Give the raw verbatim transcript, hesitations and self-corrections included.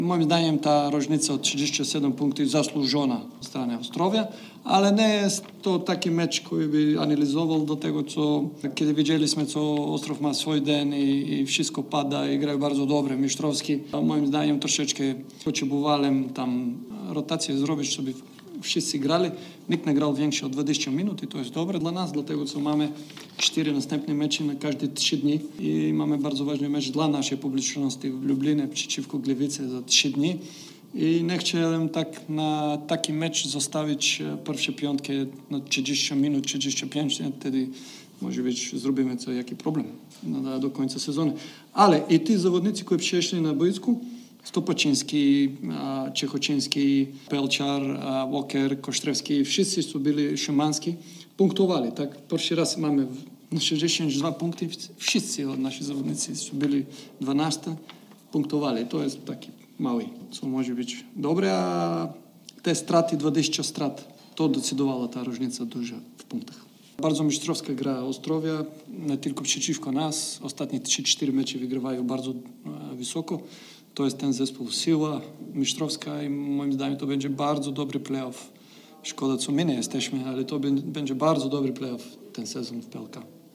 Moim zdaniem ta różnica od trzydzieści siedem punktów zasłużona ze strony Ostrowia, ale nie jest to taki mecz, który by analizował do tego, co kiedy widzieliśmy, co Ostrów ma swój den i, i wszystko pada i grają bardzo dobre, mistrzowski. Moim zdaniem troszeczkę potrzebowałem tam rotację zrobić, żeby wszyscy grali. Nikt nie grał więcej od dwadzieścia minut i to jest dobre dla nas, dlatego co mamy cztery następne mecze na każde trzy dni i mamy bardzo ważny mecz dla naszej publiczności w Lublinie przeciwko Gliwice za trzy dni. I nie chciałem tak na taki mecz zostawić pierwsze piątkę na trzydzieści minut, trzydzieści pięć, nie? Wtedy może być zrobimy co, jaki problem no, do końca sezonu. Ale i ci zawodnicy, którzy przyszli na boisku, Stopaczyński, Czechoczyński, Pelczar, Walker, Kosztrewski, wszyscy, co byli Szymański, punktowali. Tak? Pierwszy raz mamy na sześćdziesiąt dwa punkty, wszyscy nasi zawodnicy, co byli dwanaście, punktowali. To jest taki mały, co może być dobre, a te straty, dwadzieścia strat, to decydowała ta różnica duża w punktach. Bardzo mistrzowska gra Ostrowia, nie tylko przeciwko nas. Ostatnie trzy cztery mecze wygrywają bardzo wysoko. To jest ten zespół siła mistrzowska i moim zdaniem to będzie bardzo dobry playoff. Szkoda, co my nie jesteśmy, ale to będzie bardzo dobry playoff ten sezon w P L K.